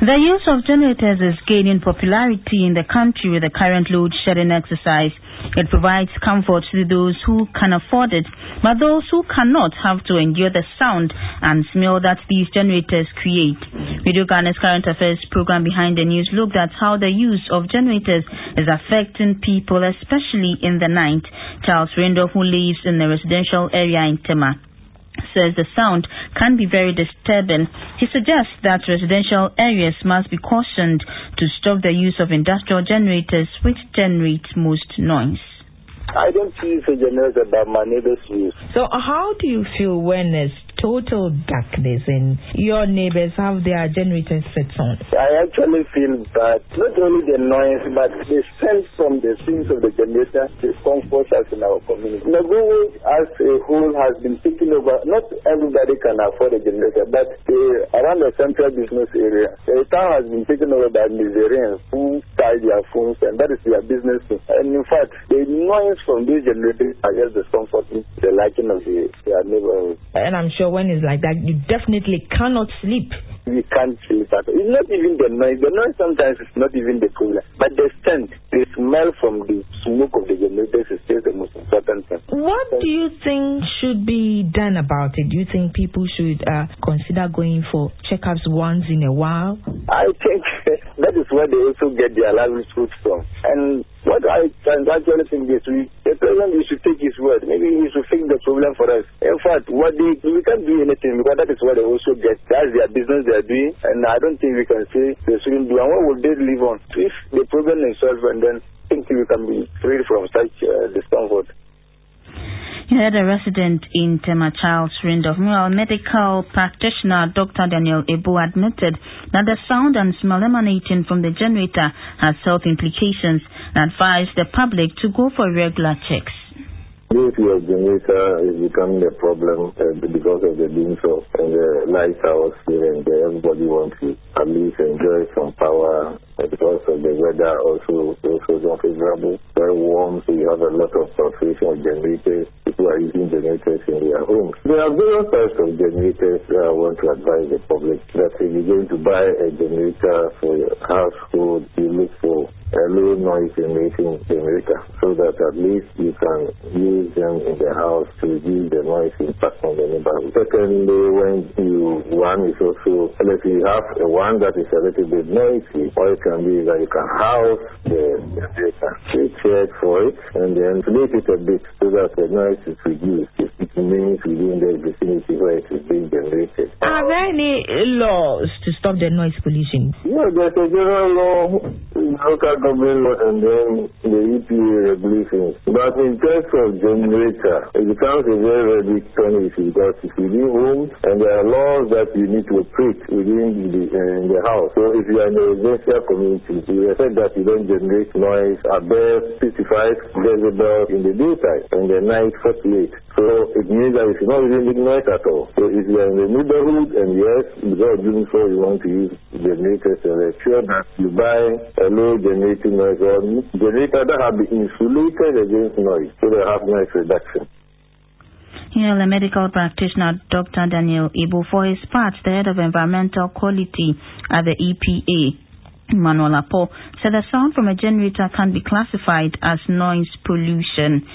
The use of generators is gaining popularity in the country with the current load shedding exercise. It provides comfort to those who can afford it, but those who cannot have to endure the sound and smell that these generators create. Radio Ghana's Current Affairs program Behind the News looked at how the use of generators is affecting people, especially in the night. Charles Rindolph, who lives in a residential area in Tema, says the sound can be very disturbing. He suggests that residential areas must be cautioned to stop the use of industrial generators which generate most noise. I don't use a generator that my neighbors use. So how do you feel when it's total darkness and your neighbors have their generators set on? I actually feel that not only the noise, but the sense from the scenes of the generator discomforts us in our community. Nagogo as a whole has been taken over. Not everybody can afford a generator, but around the central business area, the town has been taken over by Nigerians who tie their phones, and that is their business. And in fact, the noise from these generators are just discomforting the liking of their neighborhood. And I'm sure when it's like that, you definitely cannot sleep. We can't sleep at all. It's not even the noise. The noise sometimes is not even the problem. But the scent, the smell from the smoke of the generators is still the most important thing. What do you think should be done about it? Do you think people should consider going for checkups once in a while? I think that is where they also get their livelihood from. And what I can actually think is the president should take his word. Maybe he should fix the problem for us. In fact, we can't do anything because that is what they also get. That's their business they are doing, and I don't think we can say they shouldn't do. And what will they live on? If the problem is solved, and then I think we can be free from such discomfort. You heard a resident in Tema, Charles Rindolph. Meanwhile, medical practitioner Dr. Daniel Ebo admitted that the sound and smell emanating from the generator has health implications and advised the public to go for regular checks. If your generator is becoming a problem because of the beams of the lighthouse here and there, everybody wants to at least enjoy some power because of the weather also not favorable, very warm, so you have a lot of fluctuation of generators. People are using generators in their homes. There are various types of generators that I want to advise the public that if you're going to buy a generator for your household, you look for a low noise emitting generator so that at least you can use them in the house to reduce the noise impact on the neighborhood. Secondly, one is also, if you have one that is a little bit noisy, what it can be that you can house the generator, check for it, and then inflate it a bit so that the noise is reduced. It means within the vicinity where it is being generated. Are there any laws to stop the noise pollution? Yeah, there's a general law, local government law, and then the EPA regulations. But in terms of generator, it becomes a very, very big turn issue because if you live home and there are laws that you need to operate within the house. So if you are in a residential community, you expect that you don't generate noise above 55 decibels in the daytime and the night 48. So it means that you should not even make noise at all. So if you are in the neighborhood and yes, because of doing so you want to use generators, so make sure that you buy a low generating noise or generator that have been insulated against noise so they have noise reduction. Here, the medical practitioner Dr. Daniel Ebo, for his part, the head of environmental quality at the EPA, Emmanuel Apo, said the sound from a generator can be classified as noise pollution.